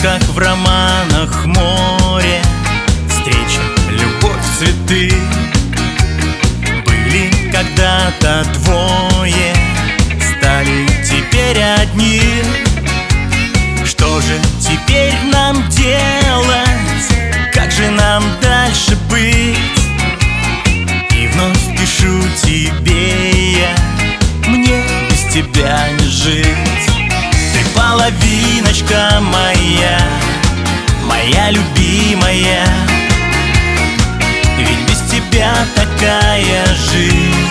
как в романах море, встреча, любовь, цветы. Были когда-то двое, стали теперь одни. Что же теперь нам делать? Как же нам дальше быть? И вновь пишу тебе я, мне без тебя не жить. Ты половиночка моя, моя любимая. Ведь без тебя такая жизнь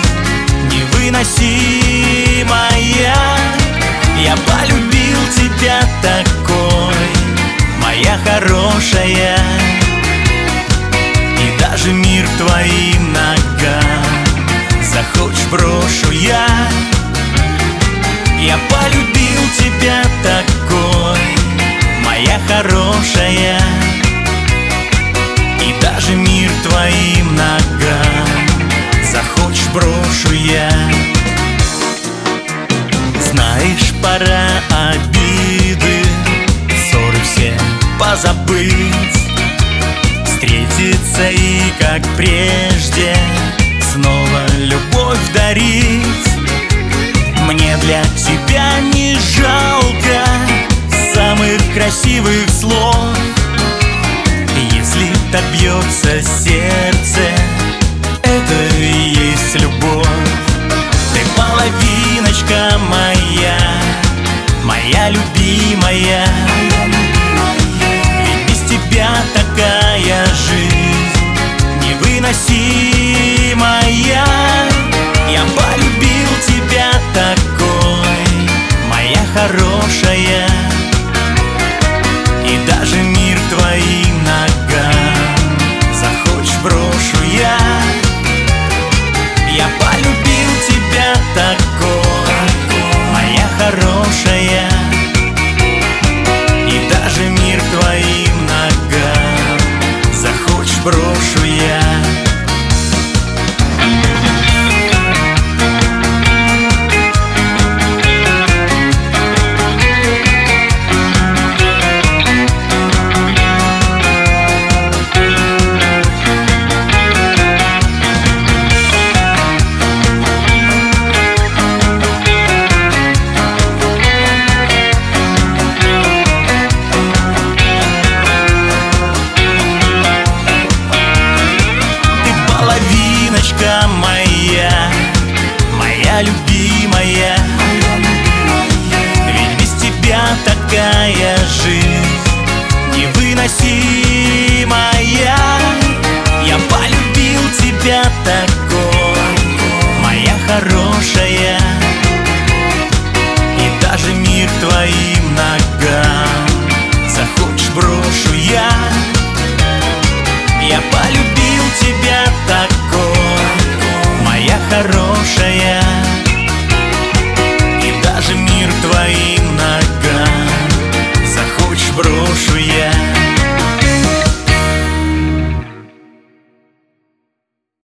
невыносимая. Я полюбил тебя такой, моя хорошая. И даже мир твоим ногам захочешь, брошу я. Я полюбил тебя такой, моя хорошая. И даже мир твоим ногам захочешь, брошу я. Знаешь, пора обиды, ссоры все позабыть, встретиться и, как прежде, снова любовь дарить. Мне для тебя не жалко самых красивых слов. Если так бьется сердце, это и есть любовь. Ты половиночка моя, моя любимая. Ведь без тебя такая жизнь невыносимая. Я полюбил тебя такой, моя хорошая. И даже мир твоим ногам